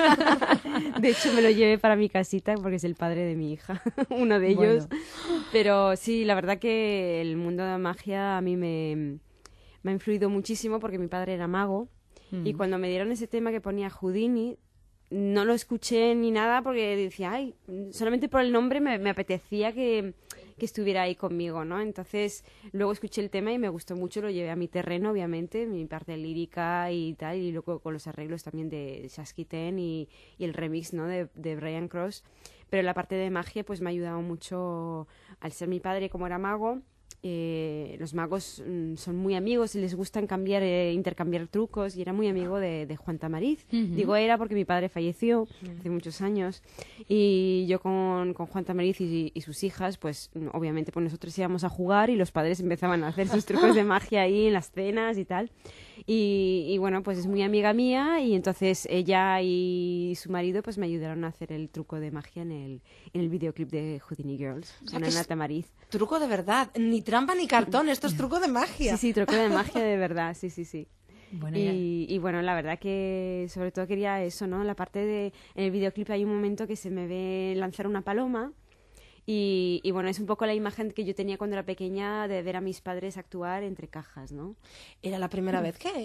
De hecho, me lo llevé para mi casita porque es el padre de mi hija, uno de ellos. Bueno. Pero sí, la verdad que el mundo de la magia a mí me ha influido muchísimo porque mi padre era mago. Y cuando me dieron ese tema que ponía Houdini, no lo escuché ni nada porque decía, ay, solamente por el nombre me apetecía que estuviera ahí conmigo, ¿no? Entonces, luego escuché el tema y me gustó mucho, lo llevé a mi terreno, obviamente, mi parte lírica y tal, y luego con los arreglos también de Shasky Ten y el remix, ¿no? de Brian Cross. Pero la parte de magia, pues me ha ayudado mucho al ser mi padre como era mago. Los magos son muy amigos y les gustan intercambiar trucos, y era muy amigo de Juan Tamariz. Digo era porque mi padre falleció hace muchos años, y yo con Juan Tamariz y sus hijas, pues obviamente pues nosotros íbamos a jugar y los padres empezaban a hacer sus trucos de magia ahí en las cenas y tal. Y bueno, pues es muy amiga mía, y entonces ella y su marido pues me ayudaron a hacer el truco de magia en el videoclip de Houdini Girls, con Ana Tamariz. Truco de verdad, ni trampa ni cartón, esto es truco de magia. Sí, truco de magia de verdad, sí. Bueno, y bueno, la verdad que sobre todo quería eso, ¿no? La parte en el videoclip hay un momento que se me ve lanzar una paloma. Y bueno, es un poco la imagen que yo tenía cuando era pequeña de ver a mis padres actuar entre cajas, ¿no? ¿Era la primera vez que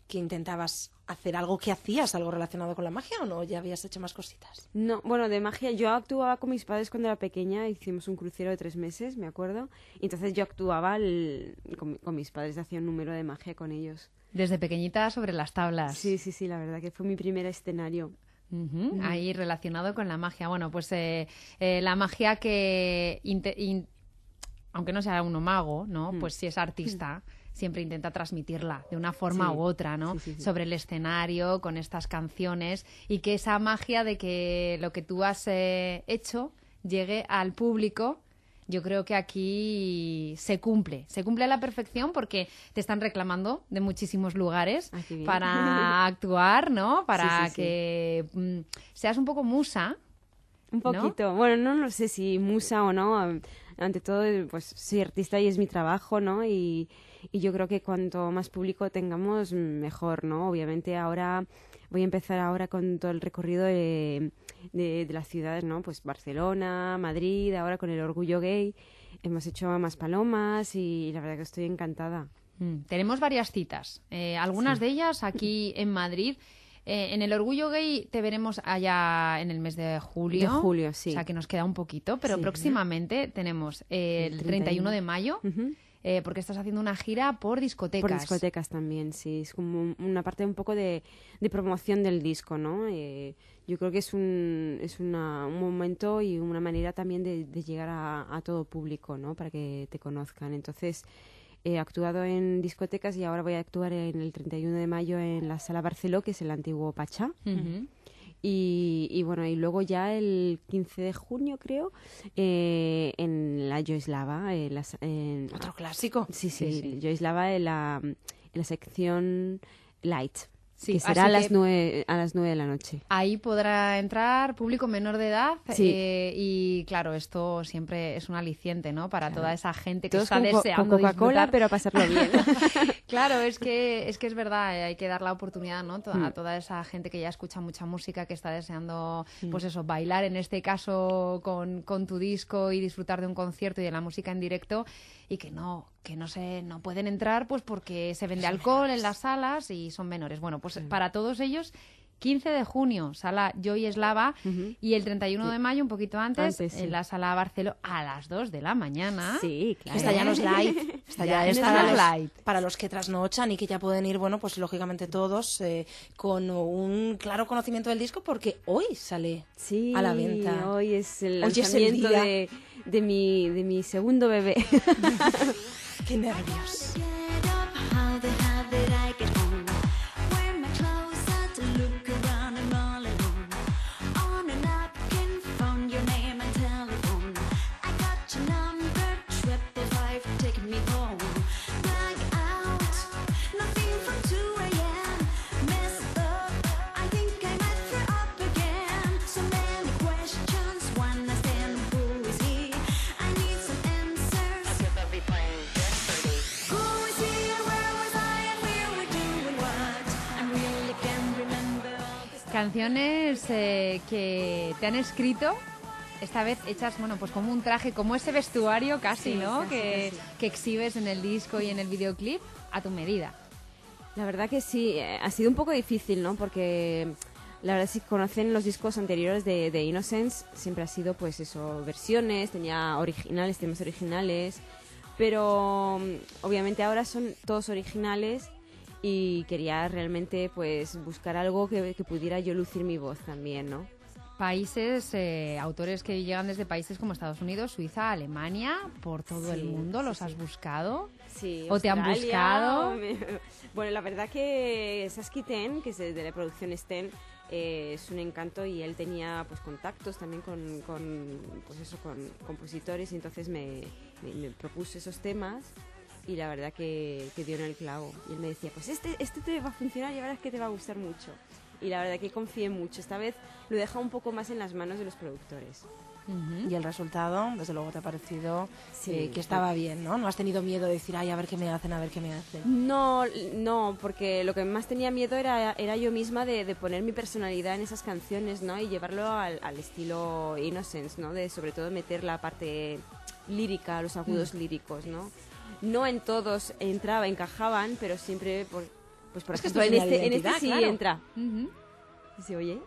que intentabas hacer algo que hacías, algo relacionado con la magia, o no? ¿Ya habías hecho más cositas? No, bueno, de magia yo actuaba con mis padres cuando era pequeña, hicimos un crucero de 3 meses, me acuerdo, y entonces yo actuaba con mis padres, hacía un número de magia con ellos. Desde pequeñita sobre las tablas. Sí, la verdad que fue mi primer escenario. Ahí relacionado con la magia. Bueno, pues la magia que, aunque no sea uno mago, ¿no? Pues si es artista, siempre intenta transmitirla de una forma u otra, ¿no? Sobre el escenario, con estas canciones, y que esa magia de que lo que tú has hecho llegue al público. Yo creo que aquí se cumple a la perfección, porque te están reclamando de muchísimos lugares para actuar, ¿no? Para que seas un poco musa. Un poquito. ¿No? Bueno, no sé si musa o no. Ante todo, pues soy artista y es mi trabajo, ¿no? Y yo creo que cuanto más público tengamos, mejor, ¿no? Obviamente ahora voy a empezar ahora con todo el recorrido de las ciudades, ¿no? Pues Barcelona, Madrid, ahora con el Orgullo Gay. Hemos hecho Maspalomas y la verdad que estoy encantada. Tenemos varias citas, algunas de ellas aquí en Madrid. En el Orgullo Gay te veremos allá en el mes de julio. De julio, sí. O sea, que nos queda un poquito, pero próximamente tenemos el 31 de mayo, porque estás haciendo una gira por discotecas. Por discotecas también, sí. Es como una parte un poco de promoción del disco, ¿no? Yo creo que es un momento y una manera también de llegar a todo público, ¿no? Para que te conozcan. Entonces, he actuado en discotecas y ahora voy a actuar en el 31 de mayo en la Sala Barceló, que es el antiguo Pachá. Y bueno, y luego ya el 15 de junio, creo, en la Joyslava. ¿Otro clásico? Sí. Joyslava en la sección Light. Sí, que será a las 9 de la noche. Ahí podrá entrar público menor de edad y claro, esto siempre es un aliciente, ¿no? Para toda esa gente que está deseando con Coca-Cola, disfrutar. pero pasarlo bien. Claro, es que es verdad, hay que dar la oportunidad, ¿no? A toda esa gente que ya escucha mucha música, que está deseando, pues eso, bailar, en este caso con tu disco, y disfrutar de un concierto y de la música en directo, y que no pueden entrar pues porque se vende alcohol en las salas y son menores. Bueno, pues para todos ellos, 15 de junio, Sala Joyslava, y el 31 de mayo, un poquito antes, en la Sala Barceló, a las 2 de la mañana. Sí, claro. Esta ya no es light. Esta ya es light. Para los que trasnochan y que ya pueden ir, bueno, pues lógicamente todos con un claro conocimiento del disco, porque hoy sale a la venta. Hoy es el lanzamiento de mi segundo bebé. ¡Qué nervios! Canciones que te han escrito, esta vez hechas, bueno, pues como un traje, como ese vestuario casi, ¿no? Que exhibes en el disco y en el videoclip a tu medida. La verdad que sí, ha sido un poco difícil, ¿no? Porque la verdad, si conocen los discos anteriores de Innocence, siempre ha sido, pues eso, versiones, tenía temas originales, pero obviamente ahora son todos originales. Y quería realmente pues buscar algo que pudiera yo lucir mi voz también, ¿no? Países, autores que llegan desde países como Estados Unidos, Suiza, Alemania, por todo el mundo, ¿los has buscado? Sí. ¿O te han buscado? Bueno, la verdad que Sasky Ten, que es de la producción Sten, es un encanto, y él tenía pues contactos también con compositores, y entonces me propuso esos temas. Y la verdad que dio en el clavo. Y él me decía, pues este te va a funcionar y la verdad es que te va a gustar mucho. Y la verdad que confié mucho. Esta vez lo he dejado un poco más en las manos de los productores. Y el resultado, desde luego, te ha parecido que estaba bien, ¿no? No has tenido miedo de decir, ay, a ver qué me hacen. No, porque lo que más tenía miedo era yo misma de poner mi personalidad en esas canciones, ¿no? Y llevarlo al estilo Innocence, ¿no? De sobre todo meter la parte lírica, los agudos líricos, ¿no? No en todos encajaban, pero siempre Pues por Es que ejemplo, esto es una en este identidad, sí claro. entra. ¿Se oye?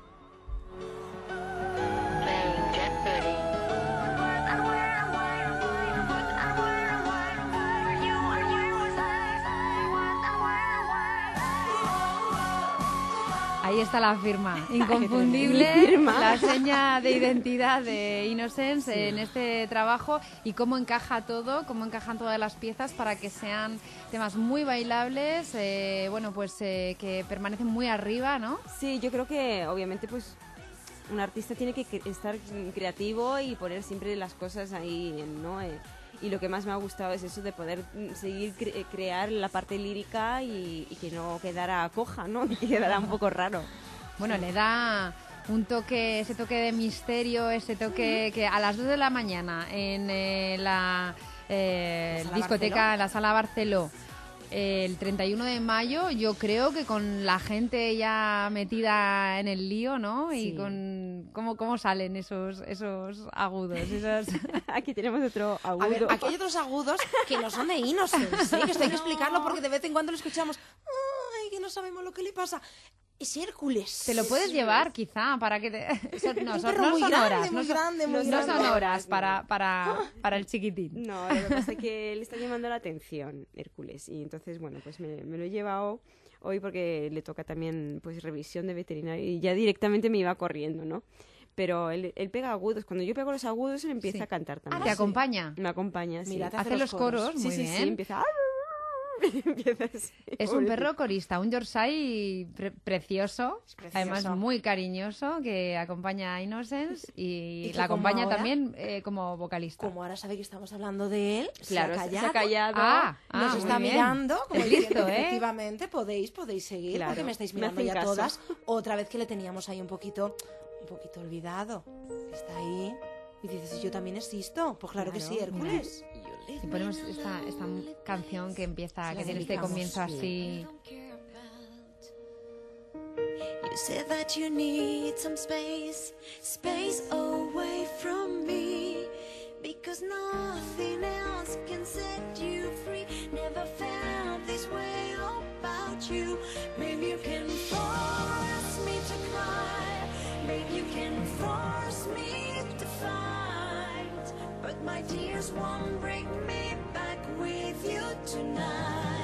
Ahí está la firma, inconfundible, Mi firma. la seña de identidad de Innocence en este trabajo y cómo encaja todo, cómo encajan todas las piezas para que sean temas muy bailables, que permanecen muy arriba, ¿no? Sí, yo creo que obviamente pues un artista tiene que estar creativo y poner siempre las cosas ahí, ¿no? Y lo que más me ha gustado es eso de poder seguir crear la parte lírica y que no quedara coja, ¿no? Que quedara un poco raro. Bueno, le da un toque, ese toque de misterio, ese toque que a las 2 de la mañana en la discoteca, Barceló. en la Sala Barceló, el 31 de mayo, yo creo que con la gente ya metida en el lío, ¿no? Sí. Y con cómo salen esos agudos, Aquí tenemos otro agudo. A ver, aquí hay otros agudos que no son de Innocence, ¿eh? Que esto hay que explicarlo porque de vez en cuando lo escuchamos. Ay, que no sabemos lo que le pasa. Es Hércules. Te lo puedes llevar, quizá, para que te... Un perro muy son grande, horas, muy no son- grande, muy no son grande. horas para el chiquitín. No, lo que pasa es que le está llamando la atención Hércules y entonces, bueno, pues me lo he llevado hoy porque le toca también pues revisión de veterinario y ya directamente me iba corriendo, ¿no? Pero él pega agudos. Cuando yo pego los agudos, él empieza Sí. a cantar también. ¿Te acompaña? Me acompaña, sí. Mira, te Hace los coros, muy sí, bien. sí, empieza... empieza así. Es un perro corista, un Yorkshire precioso, precioso. además muy cariñoso, que acompaña a Innocence y, Y que la como acompaña ahora- también como vocalista. Como ahora sabe que estamos hablando de él, Claro, se se ha callado. nos muy está bien. mirando, como Es diciendo, listo, ¿eh? efectivamente, podéis seguir, Claro, porque me estáis me mirando hacen ya caso. todas. Otra vez que le teníamos ahí un poquito olvidado. Está ahí. Y dices, yo también existo. Pues claro que sí, Hércules. Y ponemos esta canción que empieza, Se que la tiene este dedicamos. comienzo así. You said that you need some space away from me, because nothing else can set you free. Never felt this way about you. Maybe you can force me to cry, maybe you can force me to fight, but my tears won't bring me back with you tonight.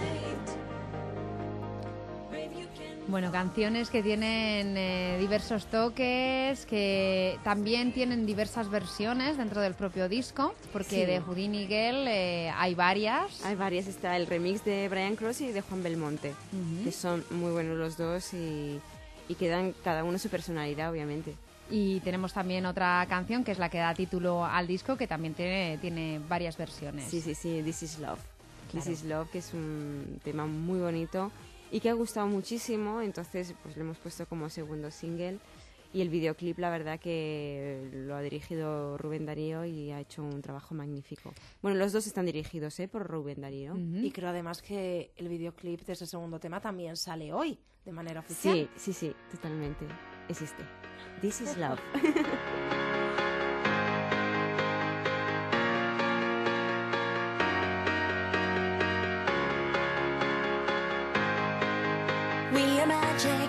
Bueno, canciones que tienen diversos toques, que también tienen diversas versiones dentro del propio disco, porque Sí. de Houdini Girl hay varias. Hay varias, está el remix de Brian Cross y de Juan Belmonte, que son muy buenos los dos y que dan cada uno su personalidad, obviamente. Y tenemos también otra canción que es la que da título al disco, que también tiene varias versiones. Sí, This Is Love. Claro. This Is Love, que es un tema muy bonito y que ha gustado muchísimo, entonces pues lo hemos puesto como segundo single. Y el videoclip, la verdad que lo ha dirigido Rubén Darío y ha hecho un trabajo magnífico. Bueno, los dos están dirigidos por Rubén Darío. Y creo además que el videoclip de ese segundo tema también sale hoy, de manera oficial. Sí, totalmente. Existe. This Is Love. We are magic.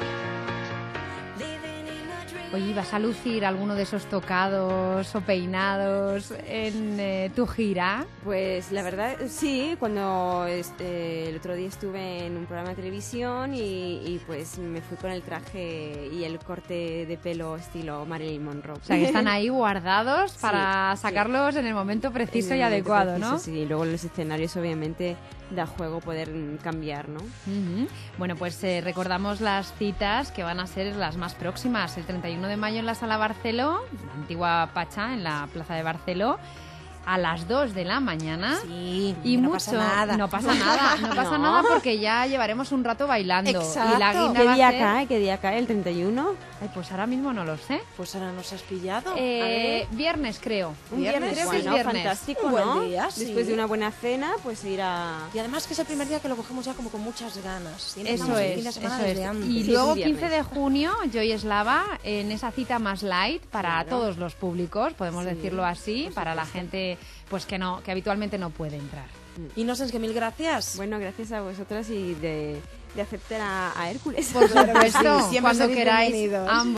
Oye, ¿vas a lucir alguno de esos tocados o peinados en tu gira? Pues la verdad, sí, cuando el otro día estuve en un programa de televisión y pues me fui con el traje y el corte de pelo estilo Marilyn Monroe. O sea, que están ahí guardados para Sí, sacarlos en el momento preciso En y el momento adecuado, preciso, ¿no? Sí, y luego en los escenarios obviamente da juego poder cambiar, ¿no? Ujú. Bueno, pues recordamos las citas que van a ser las más próximas. El 31 de mayo en la Sala Barceló, la antigua Pacha, en la Plaza de Barceló, a las 2 de la mañana. Sí, y no mucho, pasa nada. No pasa nada, no pasa No. nada porque ya llevaremos un rato bailando. Exacto. Y la guinda ¿Qué va a día ser- cae? ¿Qué día cae? ¿El 31? Ay, pues ahora mismo no lo sé. Pues ahora nos has pillado. Viernes, creo. Un viernes, Creo que es bueno, viernes. fantástico, Un buen ¿no? día, sí. Después de una buena cena, pues ir a... Y además que es el primer día que lo cogemos ya como con muchas ganas. Siempre Eso estamos el es, fin de semana eso es. desde antes. Y Sí, luego es un 15 viernes. de junio, Joy Eslava, en esa cita más light para Claro. todos los públicos, podemos Sí, decirlo así, por para la supuesto. gente pues que habitualmente no puede entrar. Innocence, que mil gracias. Bueno, gracias a vosotras y de aceptar a Hércules. Por supuesto, siempre cuando sois queráis bienvenidos. ambos.